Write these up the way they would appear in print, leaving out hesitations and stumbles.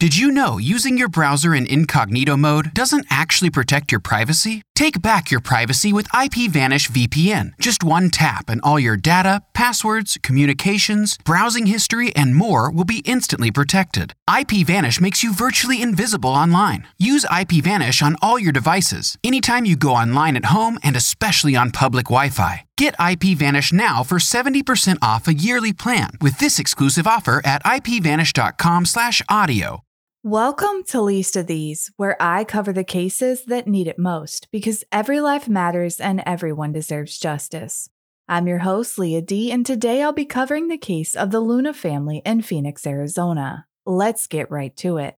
Did you know using your browser in incognito mode doesn't actually protect your privacy? Take back your privacy with IPVanish VPN. Just one tap and all your data, passwords, communications, browsing history, and more will be instantly protected. IPVanish makes you virtually invisible online. Use IPVanish on all your devices, anytime you go online at home and especially on public Wi-Fi. Get IPVanish now for 70% off a yearly plan with this exclusive offer at ipvanish.com/audio. Welcome to Least of These, where I cover the cases that need it most because every life matters and everyone deserves justice. I'm your host, Leah D, and today I'll be covering the case of the Luna family in Phoenix, Arizona. Let's get right to it.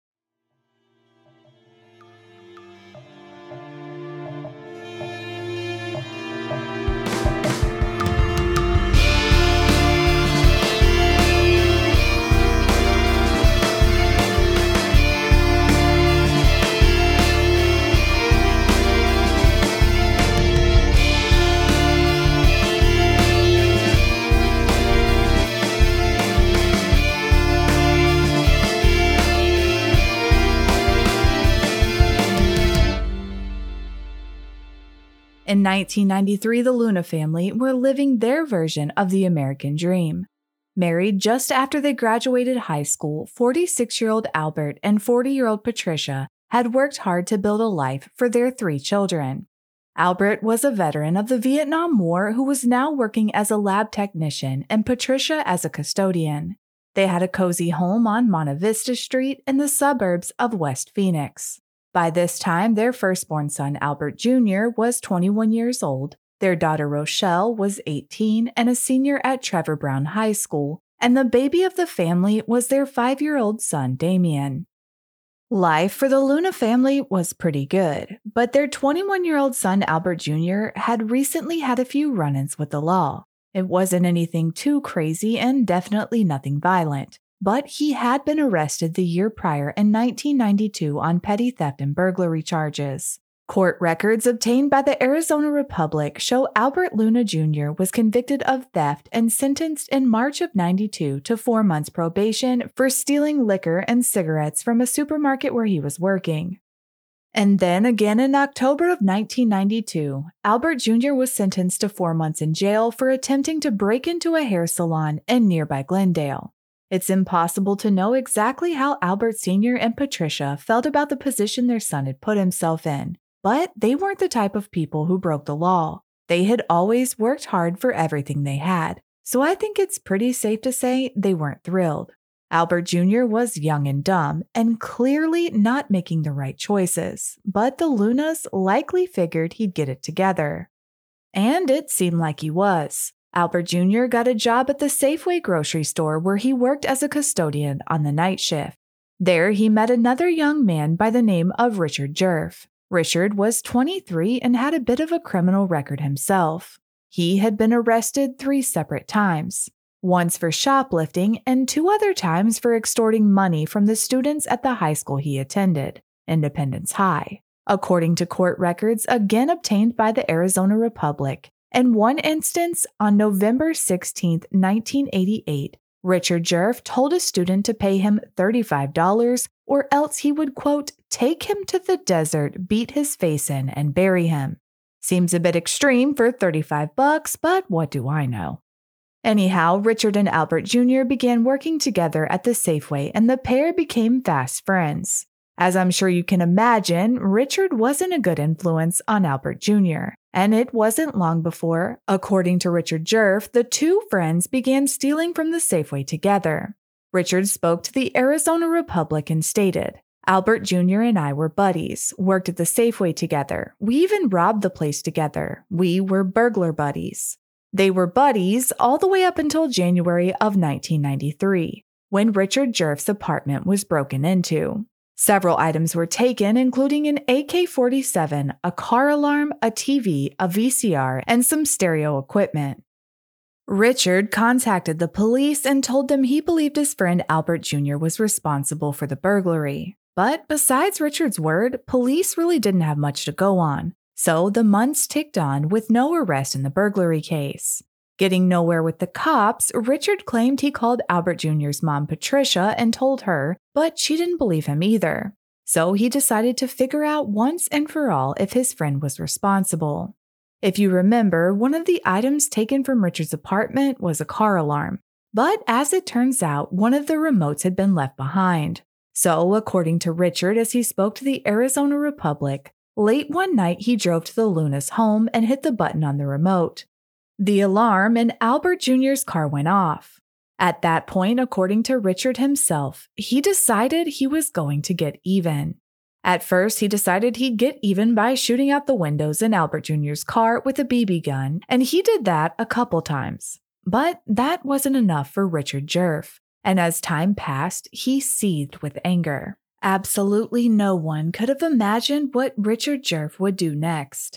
In 1993, the Luna family were living their version of the American dream. Married just after they graduated high school, 46-year-old Albert and 40-year-old Patricia had worked hard to build a life for their 3 children. Albert was a veteran of the Vietnam War who was now working as a lab technician and Patricia as a custodian. They had a cozy home on Monte Vista Street in the suburbs of West Phoenix. By this time, their firstborn son, Albert Jr., was 21 years old, their daughter Rochelle was 18 and a senior at Trevor Brown High School, and the baby of the family was their 5-year-old son, Damien. Life for the Luna family was pretty good, but their 21-year-old son, Albert Jr., had recently had a few run-ins with the law. It wasn't anything too crazy and definitely nothing violent. But he had been arrested the year prior in 1992 on petty theft and burglary charges. Court records obtained by the Arizona Republic show Albert Luna Jr. was convicted of theft and sentenced in March of '92 to 4 months probation for stealing liquor and cigarettes from a supermarket where he was working. And then again in October of 1992, Albert Jr. was sentenced to 4 months in jail for attempting to break into a hair salon in nearby Glendale. It's impossible to know exactly how Albert Sr. and Patricia felt about the position their son had put himself in, but they weren't the type of people who broke the law. They had always worked hard for everything they had, so I think it's pretty safe to say they weren't thrilled. Albert Jr. was young and dumb and clearly not making the right choices, but the Lunas likely figured he'd get it together. And it seemed like he was. Albert Jr. got a job at the Safeway grocery store where he worked as a custodian on the night shift. There, he met another young man by the name of Richard Jerf. Richard was 23 and had a bit of a criminal record himself. He had been arrested 3 separate times, once for shoplifting and 2 other times for extorting money from the students at the high school he attended, Independence High, according to court records again obtained by the Arizona Republic. In one instance, on November 16, 1988, Richard Jerf told a student to pay him $35 or else he would, quote, take him to the desert, beat his face in, and bury him. Seems a bit extreme for $35, but what do I know? Anyhow, Richard and Albert Jr. began working together at the Safeway and the pair became fast friends. As I'm sure you can imagine, Richard wasn't a good influence on Albert Jr., and it wasn't long before, according to Richard Jerf, the 2 friends began stealing from the Safeway together. Richard spoke to the Arizona Republic and stated, Albert Jr. and I were buddies, worked at the Safeway together. We even robbed the place together. We were burglar buddies. They were buddies all the way up until January of 1993, when Richard Jerf's apartment was broken into. Several items were taken, including an AK-47, a car alarm, a TV, a VCR, and some stereo equipment. Richard contacted the police and told them he believed his friend Albert Jr. was responsible for the burglary. But besides Richard's word, police really didn't have much to go on. So the months ticked on with no arrest in the burglary case. Getting nowhere with the cops, Richard claimed he called Albert Jr.'s mom, Patricia, and told her, but she didn't believe him either. So he decided to figure out once and for all if his friend was responsible. If you remember, one of the items taken from Richard's apartment was a car alarm. But as it turns out, one of the remotes had been left behind. So, according to Richard as he spoke to the Arizona Republic, late one night he drove to the Lunas' home and hit the button on the remote. The alarm in Albert Jr.'s car went off. At that point, according to Richard himself, he decided he was going to get even. At first, he decided he'd get even by shooting out the windows in Albert Jr.'s car with a BB gun, and he did that a couple times. But that wasn't enough for Richard Jerf, and as time passed, he seethed with anger. Absolutely no one could have imagined what Richard Jerf would do next.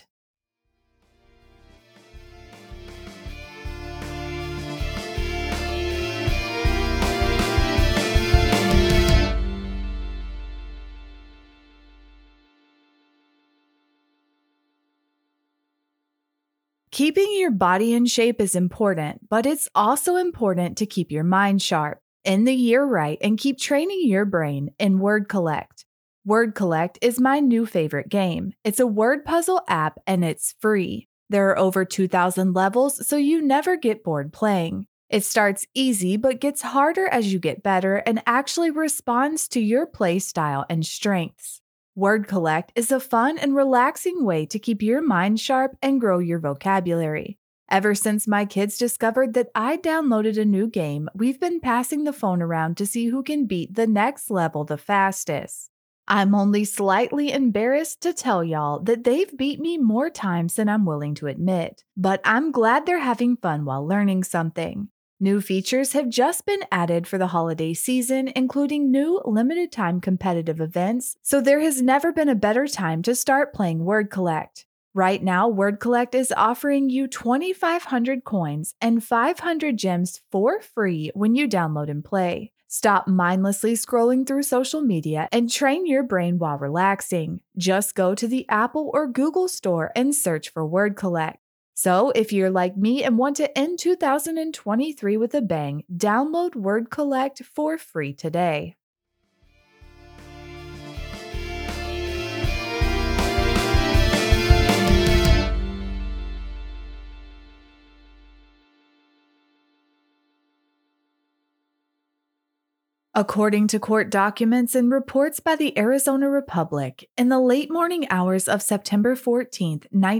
Keeping your body in shape is important, but it's also important to keep your mind sharp, end the year right, and keep training your brain in Word Collect. Word Collect is my new favorite game. It's a word puzzle app and it's free. There are over 2,000 levels, so you never get bored playing. It starts easy but gets harder as you get better and actually responds to your play style and strengths. Word Collect is a fun and relaxing way to keep your mind sharp and grow your vocabulary. Ever since my kids discovered that I downloaded a new game, we've been passing the phone around to see who can beat the next level the fastest. I'm only slightly embarrassed to tell y'all that they've beat me more times than I'm willing to admit, but I'm glad they're having fun while learning something. New features have just been added for the holiday season, including new limited-time competitive events, so there has never been a better time to start playing Word Collect. Right now, Word Collect is offering you 2,500 coins and 500 gems for free when you download and play. Stop mindlessly scrolling through social media and train your brain while relaxing. Just go to the Apple or Google Store and search for Word Collect. So, if you're like me and want to end 2023 with a bang, download Word Collect for free today. According to court documents and reports by the Arizona Republic, in the late morning hours of September 14,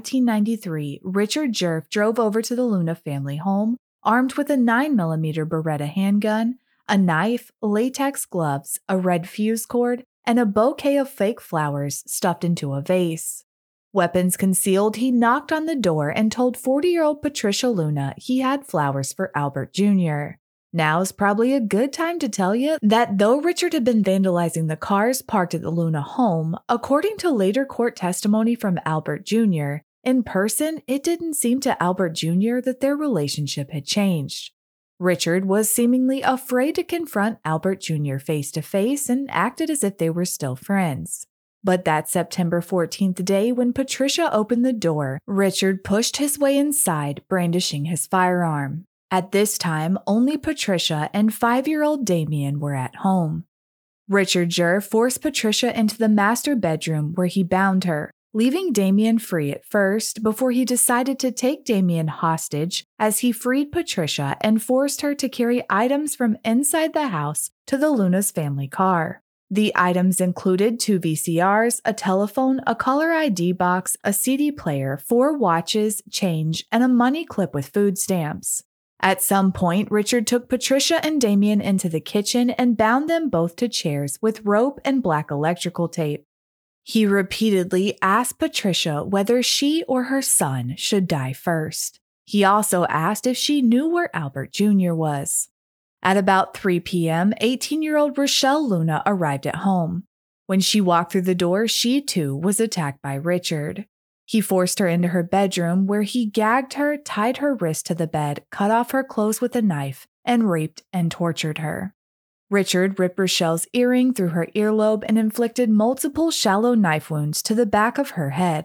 1993, Richard Jerf drove over to the Luna family home, armed with a 9mm Beretta handgun, a knife, latex gloves, a red fuse cord, and a bouquet of fake flowers stuffed into a vase. Weapons concealed, he knocked on the door and told 40-year-old Patricia Luna he had flowers for Albert Jr. Now's probably a good time to tell you that though Richard had been vandalizing the cars parked at the Luna home, according to later court testimony from Albert Jr., in person, it didn't seem to Albert Jr. that their relationship had changed. Richard was seemingly afraid to confront Albert Jr. face to face and acted as if they were still friends. But that September 14th day when Patricia opened the door, Richard pushed his way inside, brandishing his firearm. At this time, only Patricia and 5-year-old Damien were at home. Richard Jerf forced Patricia into the master bedroom where he bound her, leaving Damien free at first before he decided to take Damien hostage as he freed Patricia and forced her to carry items from inside the house to the Luna's family car. The items included 2 VCRs, a telephone, a caller ID box, a CD player, 4 watches, change, and a money clip with food stamps. At some point, Richard took Patricia and Damien into the kitchen and bound them both to chairs with rope and black electrical tape. He repeatedly asked Patricia whether she or her son should die first. He also asked if she knew where Albert Jr. was. At about 3 p.m., 18-year-old Rochelle Luna arrived at home. When she walked through the door, she too was attacked by Richard. He forced her into her bedroom where he gagged her, tied her wrist to the bed, cut off her clothes with a knife, and raped and tortured her. Richard ripped Rochelle's earring through her earlobe and inflicted multiple shallow knife wounds to the back of her head.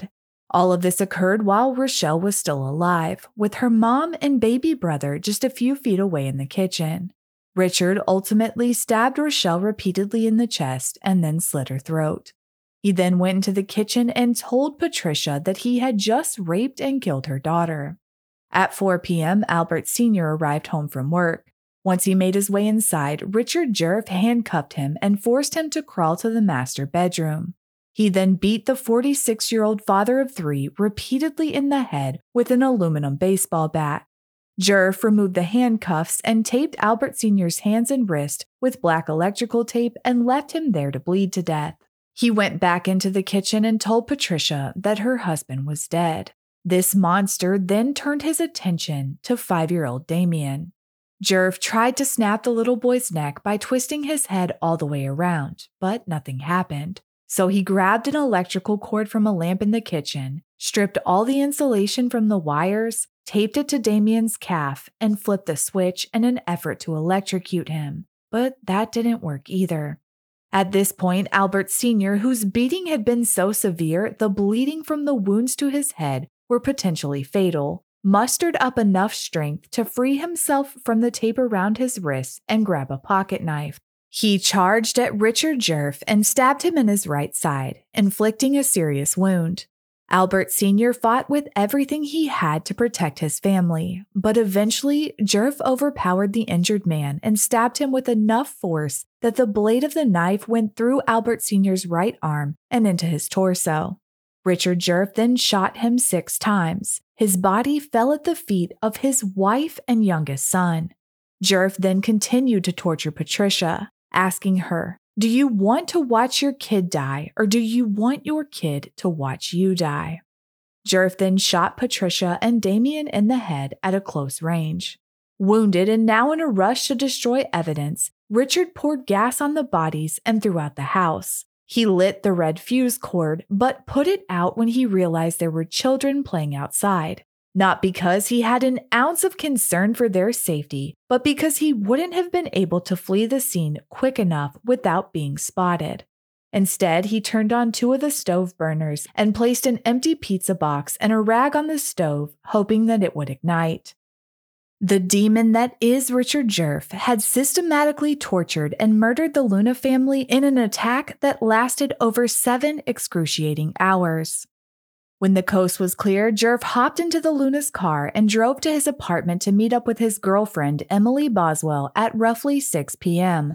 All of this occurred while Rochelle was still alive, with her mom and baby brother just a few feet away in the kitchen. Richard ultimately stabbed Rochelle repeatedly in the chest and then slit her throat. He then went into the kitchen and told Patricia that he had just raped and killed her daughter. At 4 p.m., Albert Sr. arrived home from work. Once he made his way inside, Richard Jurf handcuffed him and forced him to crawl to the master bedroom. He then beat the 46-year-old father of three repeatedly in the head with an aluminum baseball bat. Jurf removed the handcuffs and taped Albert Sr.'s hands and wrist with black electrical tape and left him there to bleed to death. He went back into the kitchen and told Patricia that her husband was dead. This monster then turned his attention to 5-year-old Damien. Jurf tried to snap the little boy's neck by twisting his head all the way around, but nothing happened. So he grabbed an electrical cord from a lamp in the kitchen, stripped all the insulation from the wires, taped it to Damien's calf, and flipped the switch in an effort to electrocute him. But that didn't work either. At this point, Albert Sr., whose beating had been so severe the bleeding from the wounds to his head were potentially fatal, mustered up enough strength to free himself from the tape around his wrists and grab a pocket knife. He charged at Richard Jurf and stabbed him in his right side, inflicting a serious wound. Albert Sr. fought with everything he had to protect his family, but eventually Jurf overpowered the injured man and stabbed him with enough force that the blade of the knife went through Albert Sr.'s right arm and into his torso. Richard Jurf then shot him 6 times. His body fell at the feet of his wife and youngest son. Jurf then continued to torture Patricia, asking her, "Do you want to watch your kid die, or do you want your kid to watch you die?" Jurf then shot Patricia and Damien in the head at a close range. Wounded and now in a rush to destroy evidence, Richard poured gas on the bodies and threw out the house. He lit the red fuse cord, but put it out when he realized there were children playing outside. Not because he had an ounce of concern for their safety, but because he wouldn't have been able to flee the scene quick enough without being spotted. Instead, he turned on 2 of the stove burners and placed an empty pizza box and a rag on the stove, hoping that it would ignite. The demon that is Richard Jurf had systematically tortured and murdered the Luna family in an attack that lasted over 7 excruciating hours. When the coast was clear, Jurf hopped into the Luna's car and drove to his apartment to meet up with his girlfriend, Emily Boswell, at roughly 6 p.m.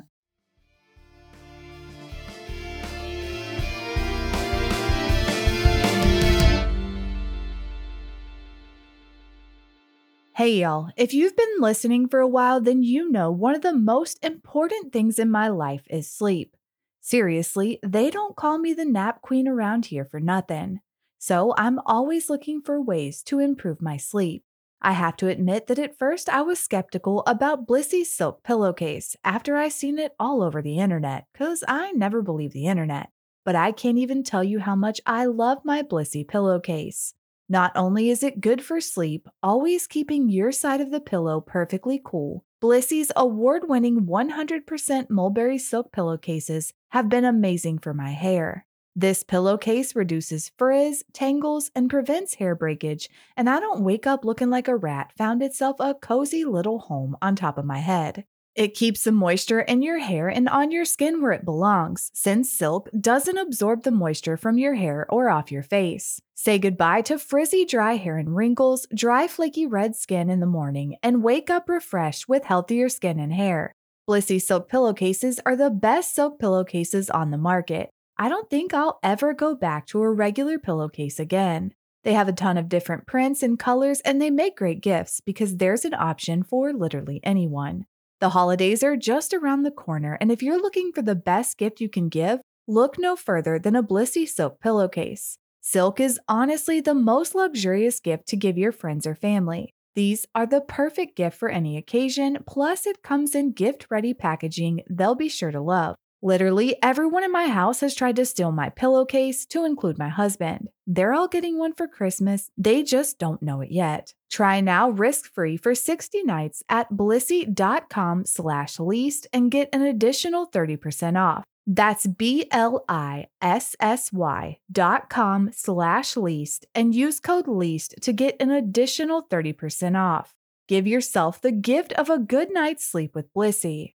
Hey y'all, if you've been listening for a while, then you know one of the most important things in my life is sleep. Seriously, they don't call me the nap queen around here for nothing. So I'm always looking for ways to improve my sleep. I have to admit that at first I was skeptical about Blissy's silk pillowcase after I seen it all over the internet, cause I never believe the internet. But I can't even tell you how much I love my Blissy pillowcase. Not only is it good for sleep, always keeping your side of the pillow perfectly cool, Blissy's award-winning 100% mulberry silk pillowcases have been amazing for my hair. This pillowcase reduces frizz, tangles, and prevents hair breakage, and I don't wake up looking like a rat found itself a cozy little home on top of my head. It keeps the moisture in your hair and on your skin where it belongs, since silk doesn't absorb the moisture from your hair or off your face. Say goodbye to frizzy dry hair and wrinkles, dry flaky red skin in the morning, and wake up refreshed with healthier skin and hair. Blissy silk pillowcases are the best silk pillowcases on the market. I don't think I'll ever go back to a regular pillowcase again. They have a ton of different prints and colors, and they make great gifts because there's an option for literally anyone. The holidays are just around the corner, and if you're looking for the best gift you can give, look no further than a Blissy silk pillowcase. Silk is honestly the most luxurious gift to give your friends or family. These are the perfect gift for any occasion, plus it comes in gift-ready packaging they'll be sure to love. Literally, everyone in my house has tried to steal my pillowcase, to include my husband. They're all getting one for Christmas, they just don't know it yet. Try now risk-free for 60 nights at blissy.com/least and get an additional 30% off. That's BLISSY.com/least and use code LEAST to get an additional 30% off. Give yourself the gift of a good night's sleep with Blissy.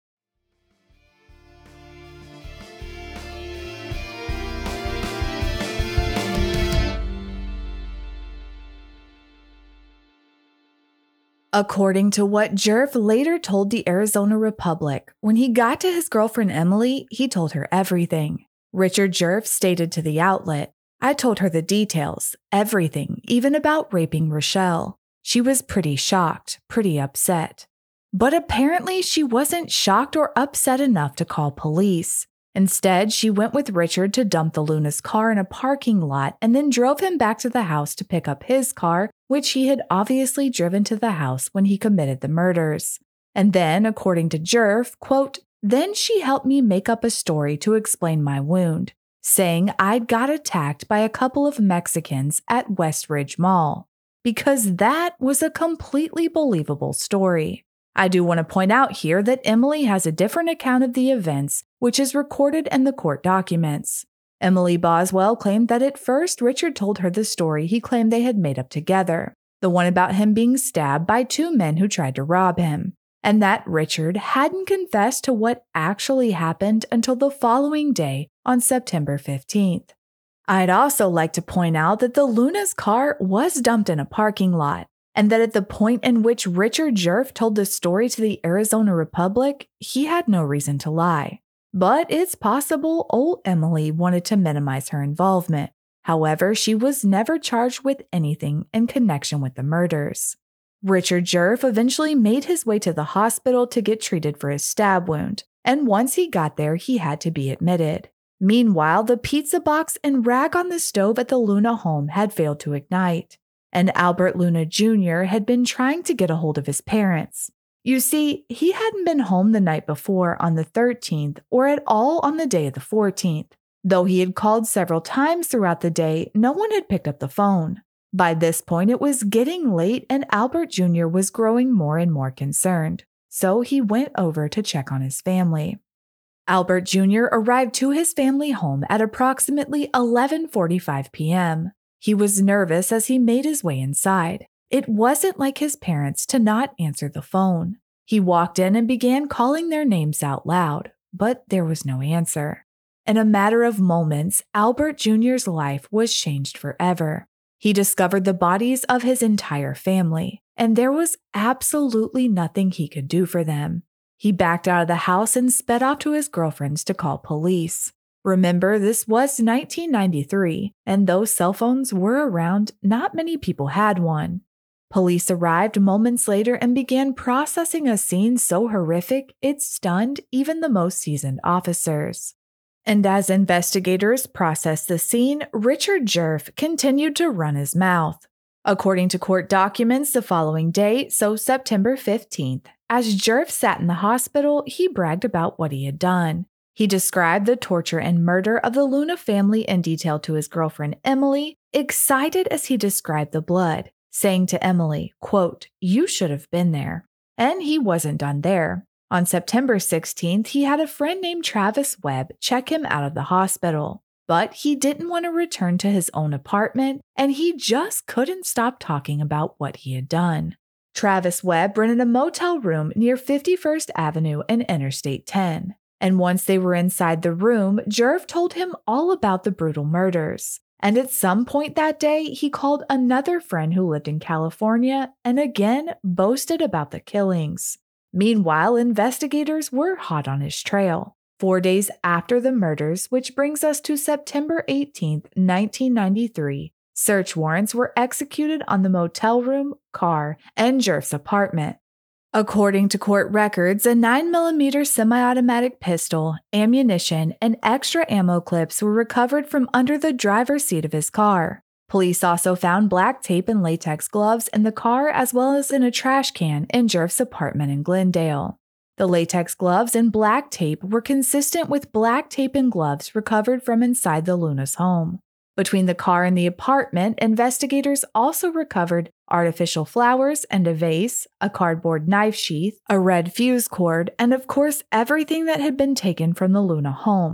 According to what Jerf later told the Arizona Republic, when he got to his girlfriend Emily, he told her everything. Richard Jerf stated to the outlet, "I told her the details, everything, even about raping Rochelle. She was pretty shocked, pretty upset." But apparently she wasn't shocked or upset enough to call police. Instead, she went with Richard to dump the Luna's car in a parking lot and then drove him back to the house to pick up his car, which he had obviously driven to the house when he committed the murders. And then, according to Jerf, quote, "Then she helped me make up a story to explain my wound, saying I'd got attacked by a couple of Mexicans at West Ridge Mall, because that was a completely believable story." I do want to point out here that Emily has a different account of the events, which is recorded in the court documents. Emily Boswell claimed that at first Richard told her the story he claimed they had made up together, the one about him being stabbed by two men who tried to rob him, and that Richard hadn't confessed to what actually happened until the following day on September 15th. I'd also like to point out that the Luna's car was dumped in a parking lot, and that at the point in which Richard Jerf told the story to the Arizona Republic, he had no reason to lie. But it's possible old Emily wanted to minimize her involvement. However, she was never charged with anything in connection with the murders. Richard Jerf eventually made his way to the hospital to get treated for his stab wound, and once he got there, he had to be admitted. Meanwhile, the pizza box and rag on the stove at the Luna home had failed to ignite, and Albert Luna Jr. had been trying to get a hold of his parents. You see, he hadn't been home the night before on the 13th or at all on the day of the 14th. Though he had called several times throughout the day, no one had picked up the phone. By this point, it was getting late and Albert Jr. was growing more and more concerned, so he went over to check on his family. Albert Jr. arrived to his family home at approximately 11:45 p.m. He was nervous as he made his way inside. It wasn't like his parents to not answer the phone. He walked in and began calling their names out loud, but there was no answer. In a matter of moments, Albert Jr.'s life was changed forever. He discovered the bodies of his entire family, and there was absolutely nothing he could do for them. He backed out of the house and sped off to his girlfriend's to call police. Remember, this was 1993, and though cell phones were around, not many people had one. Police arrived moments later and began processing a scene so horrific it stunned even the most seasoned officers. And as investigators processed the scene, Richard Jerf continued to run his mouth. According to court documents the following day, so September 15th, as Jerf sat in the hospital, he bragged about what he had done. He described the torture and murder of the Luna family in detail to his girlfriend Emily, excited as he described the blood, saying to Emily, quote, "You should have been there." And he wasn't done there. On September 16th, he had a friend named Travis Webb check him out of the hospital. But he didn't want to return to his own apartment, and he just couldn't stop talking about what he had done. Travis Webb rented a motel room near 51st Avenue and Interstate 10. And once they were inside the room, Jerf told him all about the brutal murders. And at some point that day, he called another friend who lived in California and again boasted about the killings. Meanwhile, investigators were hot on his trail. 4 days after the murders, which brings us to September 18th, 1993, search warrants were executed on the motel room, car, and Jerf's apartment. According to court records, a 9mm semi-automatic pistol, ammunition, and extra ammo clips were recovered from under the driver's seat of his car. Police also found black tape and latex gloves in the car as well as in a trash can in Jerf's apartment in Glendale. The latex gloves and black tape were consistent with black tape and gloves recovered from inside the Luna's home. Between the car and the apartment, investigators also recovered artificial flowers and a vase, a cardboard knife sheath, a red fuse cord, and of course everything that had been taken from the Luna home.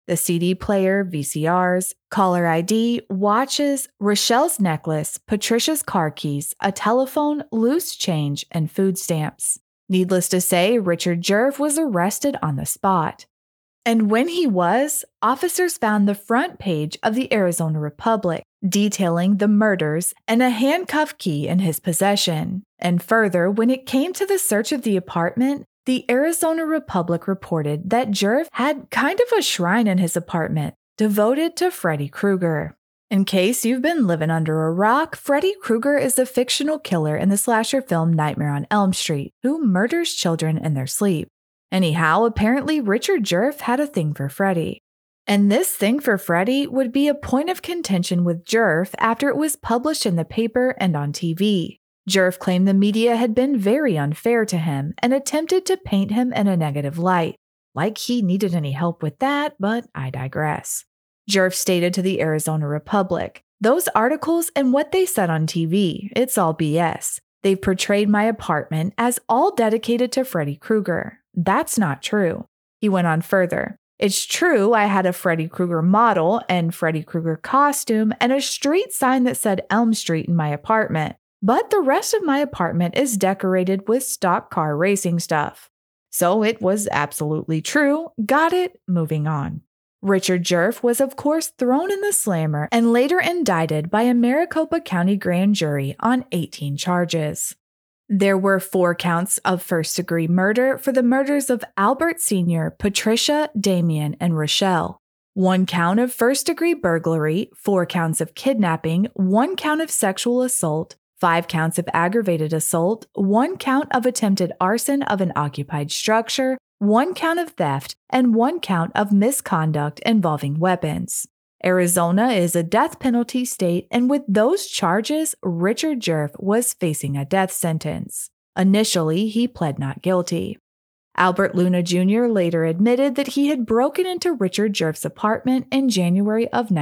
The CD player, VCRs, caller ID, watches, Rochelle's necklace, Patricia's car keys, a telephone, loose change, and food stamps. Needless to say, Richard Jerv was arrested on the spot. And when he was, officers found the front page of the Arizona Republic, detailing the murders and a handcuff key in his possession. And further, when it came to the search of the apartment, the Arizona Republic reported that Jerv had kind of a shrine in his apartment devoted to Freddy Krueger. In case you've been living under a rock, Freddy Krueger is a fictional killer in the slasher film Nightmare on Elm Street who murders children in their sleep. Anyhow, apparently Richard Jerv had a thing for Freddy. And this thing for Freddy would be a point of contention with Jerv after it was published in the paper and on TV. Jerv claimed the media had been very unfair to him and attempted to paint him in a negative light. Like he needed any help with that, but I digress. Jerv stated to the Arizona Republic, "Those articles and what they said on TV, it's all BS. They've portrayed my apartment as all dedicated to Freddy Krueger. That's not true." He went on further. "It's true I had a Freddy Krueger model and Freddy Krueger costume and a street sign that said Elm Street in my apartment. But the rest of my apartment is decorated with stock car racing stuff." So it was absolutely true. Got it? Moving on. Richard Jerv was of course thrown in the slammer and later indicted by a Maricopa County grand jury on 18 charges. There were 4 counts of first-degree murder for the murders of Albert Sr., Patricia, Damien, and Rochelle. 1 count of first-degree burglary, 4 counts of kidnapping, 1 count of sexual assault, 5 counts of aggravated assault, 1 count of attempted arson of an occupied structure, 1 count of theft, and 1 count of misconduct involving weapons. Arizona is a death penalty state, and with those charges, Richard Jerv was facing a death sentence. Initially, he pled not guilty. Albert Luna Jr. later admitted that he had broken into Richard Jerv's apartment in January of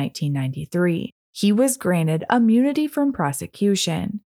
1993. He was granted immunity from prosecution.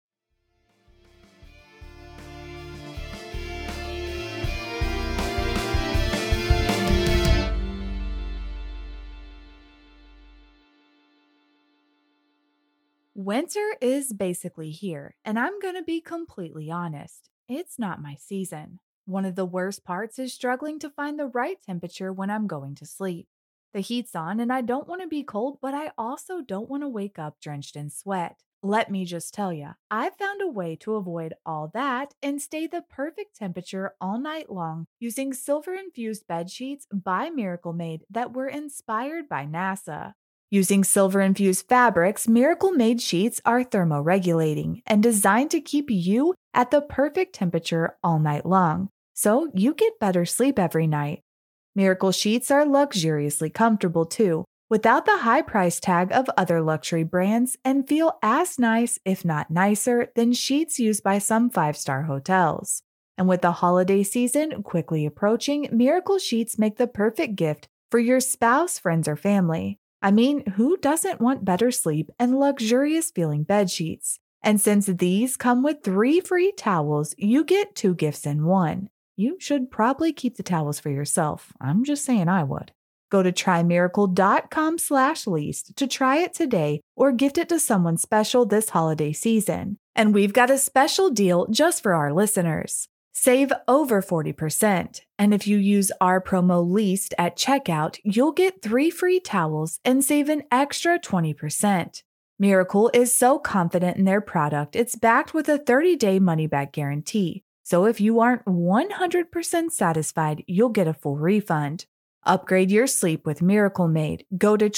Winter is basically here, and I'm going to be completely honest. It's not my season. One of the worst parts is struggling to find the right temperature when I'm going to sleep. The heat's on and I don't want to be cold, but I also don't want to wake up drenched in sweat. Let me just tell you, I've found a way to avoid all that and stay the perfect temperature all night long using silver-infused bed sheets by Miracle Made that were inspired by NASA. Using silver-infused fabrics, Miracle Made sheets are thermoregulating and designed to keep you at the perfect temperature all night long, so you get better sleep every night. Miracle sheets are luxuriously comfortable too, without the high price tag of other luxury brands, and feel as nice, if not nicer, than sheets used by some 5-star hotels. And with the holiday season quickly approaching, Miracle sheets make the perfect gift for your spouse, friends, or family. I mean, who doesn't want better sleep and luxurious feeling bed sheets? And since these come with 3 free towels, you get 2 gifts in 1. You should probably keep the towels for yourself. I'm just saying I would. Go to trymiracle.com/least to try it today or gift it to someone special this holiday season. And we've got a special deal just for our listeners. Save over 40%. And if you use our promo LEAST at checkout, you'll get 3 free towels and save an extra 20%. Miracle is so confident in their product, it's backed with a 30-day money-back guarantee. So if you aren't 100% satisfied, you'll get a full refund. Upgrade your sleep with Miracle Made. Go to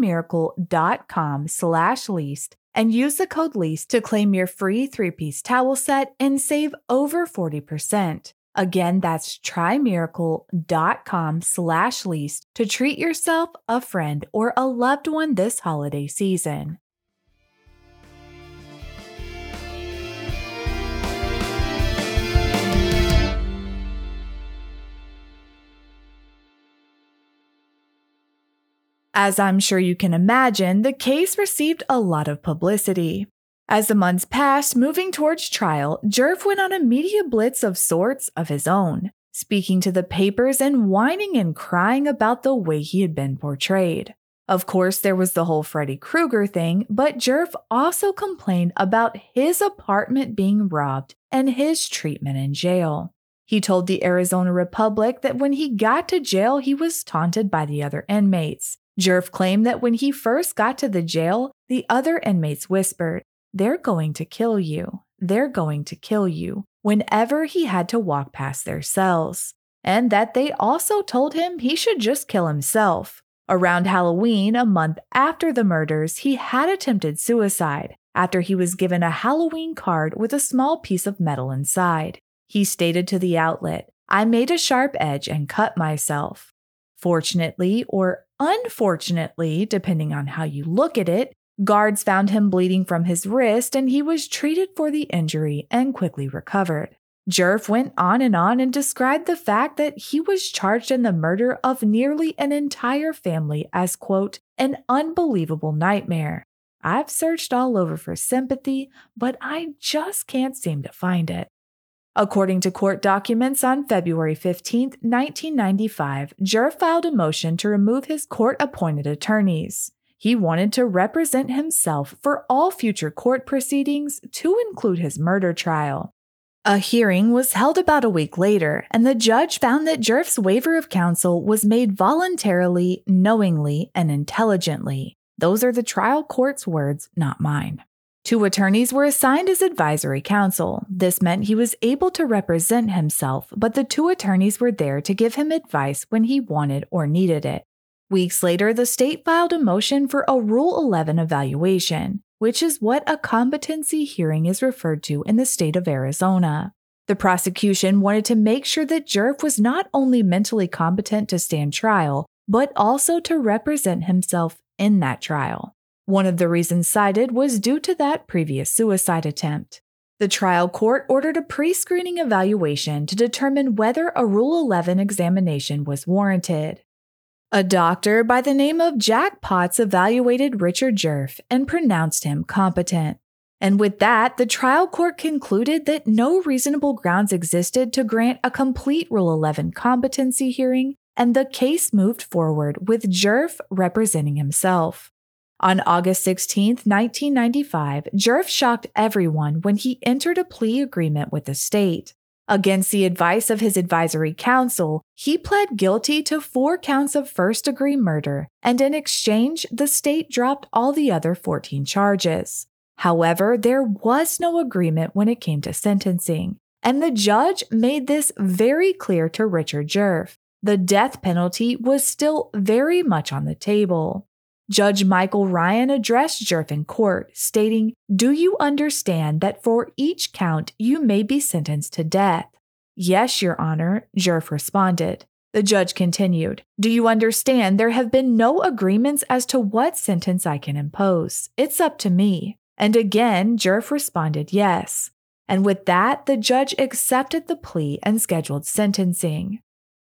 trymiracle.com/least and use the code LEAST to claim your free 3-piece towel set and save over 40%. Again, that's trymiracle.com/least to treat yourself, a friend, or a loved one this holiday season. As I'm sure you can imagine, the case received a lot of publicity. As the months passed, moving towards trial, Jerv went on a media blitz of sorts of his own. speaking to the papers and whining and crying about the way he had been portrayed. Of course, there was the whole Freddy Krueger thing, but Jerf also complained about his apartment being robbed and his treatment in jail. He told the Arizona Republic that when he got to jail, he was taunted by the other inmates. Jerf claimed that when he first got to the jail, the other inmates whispered, "They're going to kill you. They're going to kill you," whenever he had to walk past their cells, and that they also told him he should just kill himself. Around Halloween, a month after the murders, he had attempted suicide after he was given a Halloween card with a small piece of metal inside. He stated to the outlet, "I made a sharp edge and cut myself." Fortunately, or unfortunately, depending on how you look at it, guards found him bleeding from his wrist and he was treated for the injury and quickly recovered. Jerf went on and described the fact that he was charged in the murder of nearly an entire family as, quote, "an unbelievable nightmare. I've searched all over for sympathy, but I just can't seem to find it." According to court documents, on February 15, 1995, Jerf filed a motion to remove his court-appointed attorneys. He wanted to represent himself for all future court proceedings, to include his murder trial. A hearing was held about a week later, and the judge found that Jerf's waiver of counsel was made voluntarily, knowingly, and intelligently. Those are the trial court's words, not mine. 2 attorneys were assigned as advisory counsel. This meant he was able to represent himself, but the 2 attorneys were there to give him advice when he wanted or needed it. Weeks later, the state filed a motion for a Rule 11 evaluation, which is what a competency hearing is referred to in the state of Arizona. The prosecution wanted to make sure that Jerf was not only mentally competent to stand trial, but also to represent himself in that trial. One of the reasons cited was due to that previous suicide attempt. The trial court ordered a pre-screening evaluation to determine whether a Rule 11 examination was warranted. A doctor by the name of Jack Potts evaluated Richard Jerf and pronounced him competent. And with that, the trial court concluded that no reasonable grounds existed to grant a complete Rule 11 competency hearing, and the case moved forward with Jerf representing himself. On August 16, 1995, Jerf shocked everyone when he entered a plea agreement with the state. Against the advice of his advisory counsel, he pled guilty to 4 counts of first-degree murder, and in exchange, the state dropped all the other 14 charges. However, there was no agreement when it came to sentencing, and the judge made this very clear to Richard Jerf. The death penalty was still very much on the table. Judge Michael Ryan addressed Jerf in court, stating, "Do you understand that for each count you may be sentenced to death?" "Yes, Your Honor," Jerf responded. The judge continued, "Do you understand there have been no agreements as to what sentence I can impose? It's up to me." And again, Jerf responded yes. And with that, the judge accepted the plea and scheduled sentencing.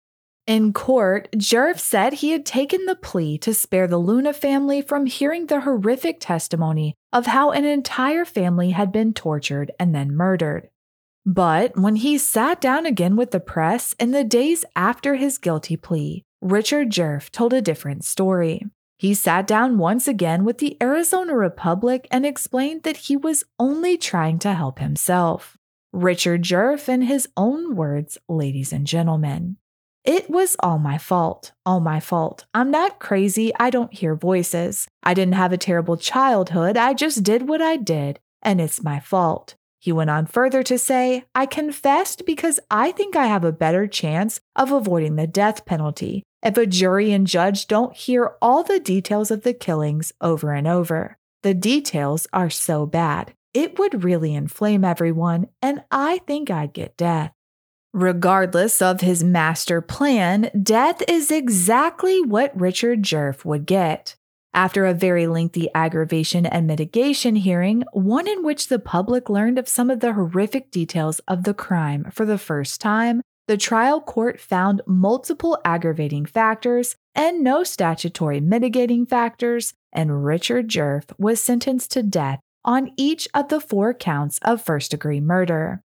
In court, Jerf said he had taken the plea to spare the Luna family from hearing the horrific testimony of how an entire family had been tortured and then murdered. But when he sat down again with the press in the days after his guilty plea, Richard Jerf told a different story. He sat down once again with the Arizona Republic and explained that he was only trying to help himself. Richard Jerf, in his own words, ladies and gentlemen. "It was all my fault. All my fault. I'm not crazy. I don't hear voices. I didn't have a terrible childhood. I just did what I did, and it's my fault." He went on further to say, "I confessed because I think I have a better chance of avoiding the death penalty if a jury and judge don't hear all the details of the killings over and over. The details are so bad. It would really inflame everyone, and I think I'd get death." Regardless of his master plan, death is exactly what Richard Jerf would get. After a very lengthy aggravation and mitigation hearing, one in which the public learned of some of the horrific details of the crime for the first time, the trial court found multiple aggravating factors and no statutory mitigating factors, and Richard Jerf was sentenced to death on each of the 4 counts of first-degree murder.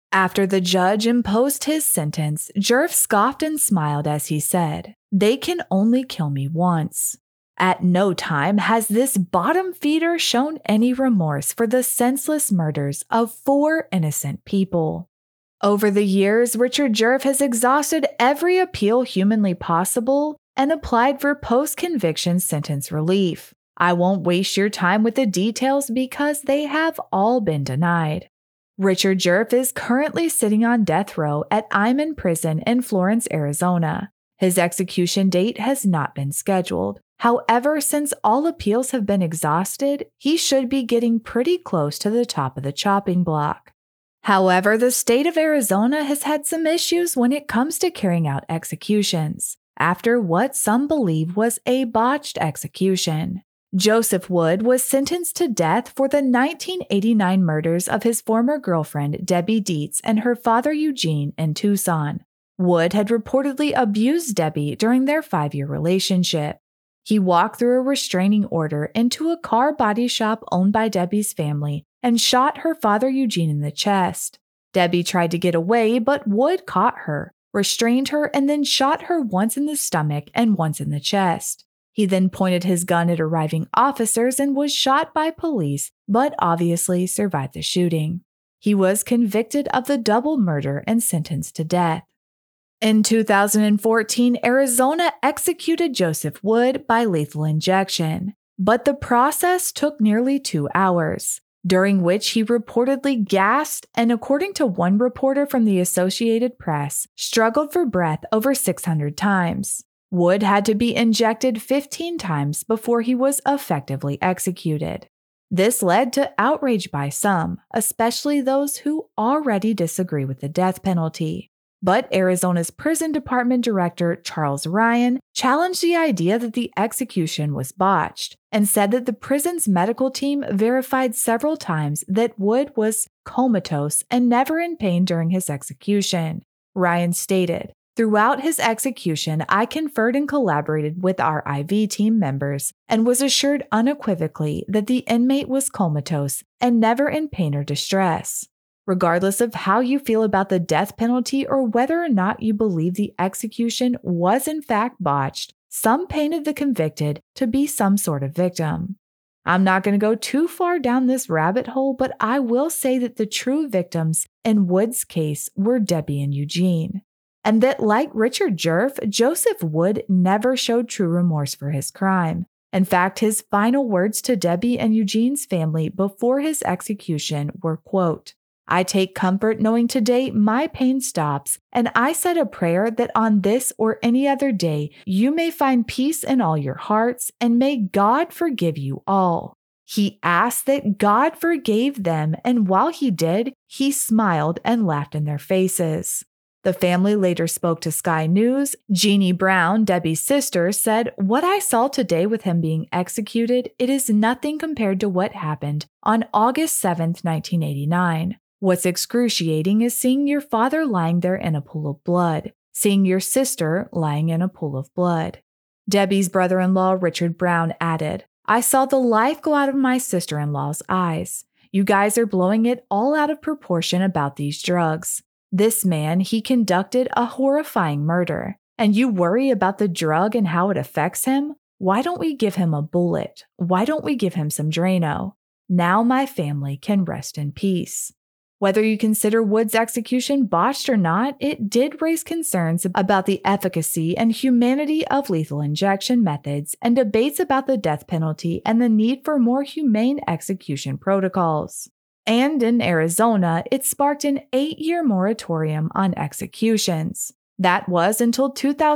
After the judge imposed his sentence, Jerf scoffed and smiled as he said, "They can only kill me once." At no time has this bottom feeder shown any remorse for the senseless murders of 4 innocent people. Over the years, Richard Jerf has exhausted every appeal humanly possible and applied for post-conviction sentence relief. I won't waste your time with the details because they have all been denied. Richard Jerf is currently sitting on death row at Eyman Prison in Florence, Arizona. His execution date has not been scheduled. However, since all appeals have been exhausted, he should be getting pretty close to the top of the chopping block. However, the state of Arizona has had some issues when it comes to carrying out executions, after what some believe was a botched execution. Joseph Wood was sentenced to death for the 1989 murders of his former girlfriend Debbie Dietz and her father Eugene in Tucson. Wood had reportedly abused Debbie during their 5-year relationship. He walked through a restraining order into a car body shop owned by Debbie's family and shot her father Eugene in the chest. Debbie tried to get away, but Wood caught her, restrained her, and then shot her once in the stomach and once in the chest. He then pointed his gun at arriving officers and was shot by police, but obviously survived the shooting. He was convicted of the double murder and sentenced to death. In 2014, Arizona executed Joseph Wood by lethal injection, but the process took nearly 2 hours, during which he reportedly gasped and, according to one reporter from the Associated Press, struggled for breath over 600 times. Wood had to be injected 15 times before he was effectively executed. This led to outrage by some, especially those who already disagree with the death penalty. But Arizona's prison department director, Charles Ryan, challenged the idea that the execution was botched and said that the prison's medical team verified several times that Wood was comatose and never in pain during his execution. Ryan stated, "Throughout his execution, I conferred and collaborated with our IV team members and was assured unequivocally that the inmate was comatose and never in pain or distress." Regardless of how you feel about the death penalty or whether or not you believe the execution was in fact botched, some painted the convicted to be some sort of victim. I'm not going to go too far down this rabbit hole, but I will say that the true victims in Wood's case were Debbie and Eugene. And that, like Richard Jerf, Joseph Wood never showed true remorse for his crime. In fact, his final words to Debbie and Eugene's family before his execution were, quote, "I take comfort knowing today my pain stops, and I said a prayer that on this or any other day you may find peace in all your hearts, and may God forgive you all." He asked that God forgave them, and while he did, he smiled and laughed in their faces. The family later spoke to Sky News. Jeannie Brown, Debbie's sister, said, "What I saw today with him being executed, it is nothing compared to what happened on August 7th, 1989. What's excruciating is seeing your father lying there in a pool of blood, seeing your sister lying in a pool of blood." Debbie's brother-in-law, Richard Brown, added, "I saw the life go out of my sister-in-law's eyes. You guys are blowing it all out of proportion about these drugs. This man, he conducted a horrifying murder, and you worry about the drug and how it affects him? Why don't we give him a bullet? Why don't we give him some Drano? Now my family can rest in peace." Whether you consider Wood's execution botched or not, it did raise concerns about the efficacy and humanity of lethal injection methods and debates about the death penalty and the need for more humane execution protocols. And in Arizona, it sparked an 8-year moratorium on executions. That was until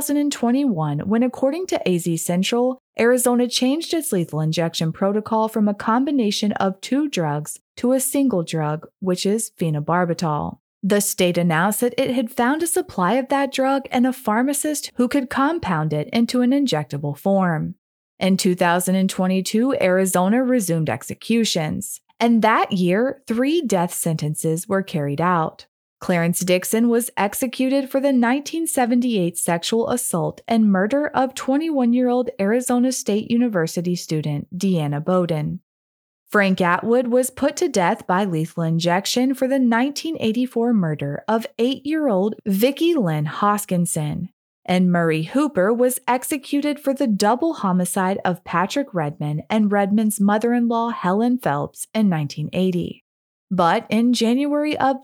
2021, when, according to AZ Central, Arizona changed its lethal injection protocol from a combination of 2 drugs to a single drug, which is phenobarbital. The state announced that it had found a supply of that drug and a pharmacist who could compound it into an injectable form. In 2022, Arizona resumed executions, and that year, 3 death sentences were carried out. Clarence Dixon was executed for the 1978 sexual assault and murder of 21-year-old Arizona State University student Deanna Bowden. Frank Atwood was put to death by lethal injection for the 1984 murder of 8-year-old Vicki Lynn Hoskinson, and Murray Hooper was executed for the double homicide of Patrick Redmond and Redmond's mother-in-law Helen Phelps in 1980. But in January of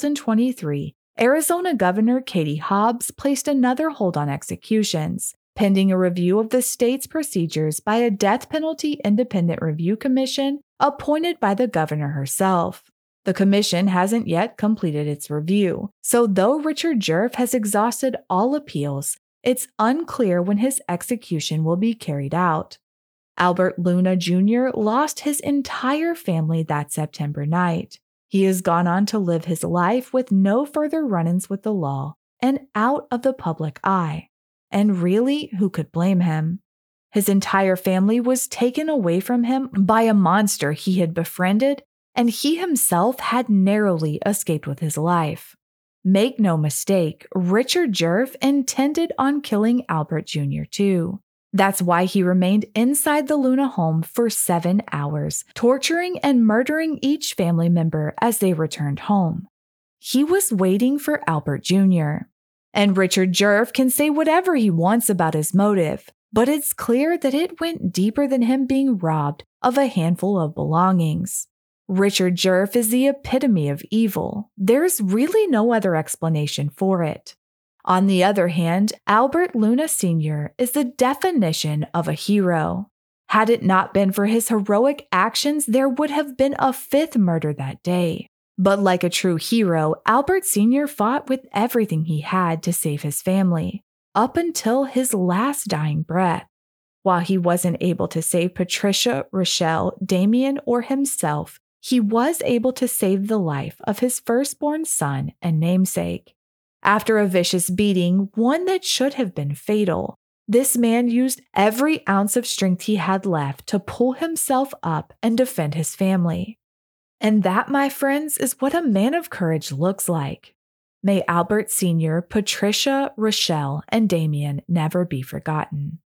2023, Arizona Governor Katie Hobbs placed another hold on executions, pending a review of the state's procedures by a death penalty independent review commission appointed by the governor herself. The commission hasn't yet completed its review, so though Richard Jerf has exhausted all appeals, it's unclear when his execution will be carried out. Albert Luna Jr. lost his entire family that September night. He has gone on to live his life with no further run-ins with the law and out of the public eye. And really, who could blame him? His entire family was taken away from him by a monster he had befriended, and he himself had narrowly escaped with his life. Make no mistake, Richard Jerf intended on killing Albert Jr. too. That's why he remained inside the Luna home for 7 hours, torturing and murdering each family member as they returned home. He was waiting for Albert Jr. And Richard Jerf can say whatever he wants about his motive, but it's clear that it went deeper than him being robbed of a handful of belongings. Richard Jerf is the epitome of evil. There's really no other explanation for it. On the other hand, Albert Luna Sr. is the definition of a hero. Had it not been for his heroic actions, there would have been a 5th murder that day. But like a true hero, Albert Sr. fought with everything he had to save his family, up until his last dying breath. While he wasn't able to save Patricia, Rochelle, Damien, or himself, he was able to save the life of his firstborn son and namesake. After a vicious beating, one that should have been fatal, this man used every ounce of strength he had left to pull himself up and defend his family. And that, my friends, is what a man of courage looks like. May Albert Sr., Patricia, Rochelle, and Damien never be forgotten.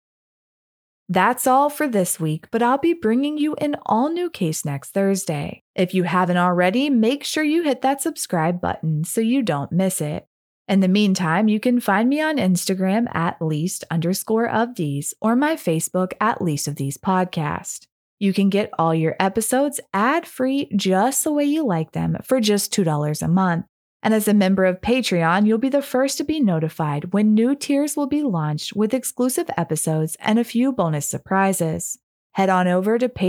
That's all for this week, but I'll be bringing you an all-new case next Thursday. If you haven't already, make sure you hit that subscribe button so you don't miss it. In the meantime, you can find me on Instagram at least_of_these or my Facebook at Least of These Podcast. You can get all your episodes ad-free just the way you like them for just $2 a month. And as a member of Patreon, you'll be the first to be notified when new tiers will be launched with exclusive episodes and a few bonus surprises. Head on over to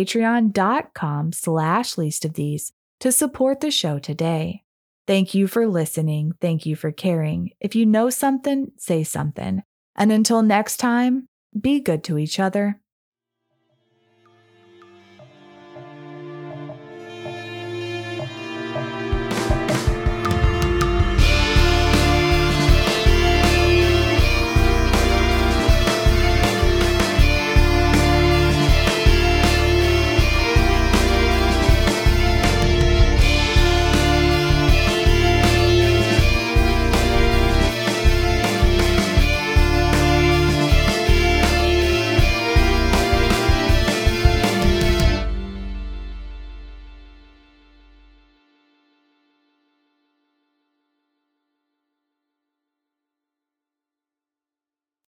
patreon.com/leastofthese to support the show today. Thank you for listening. Thank you for caring. If you know something, say something. And until next time, be good to each other.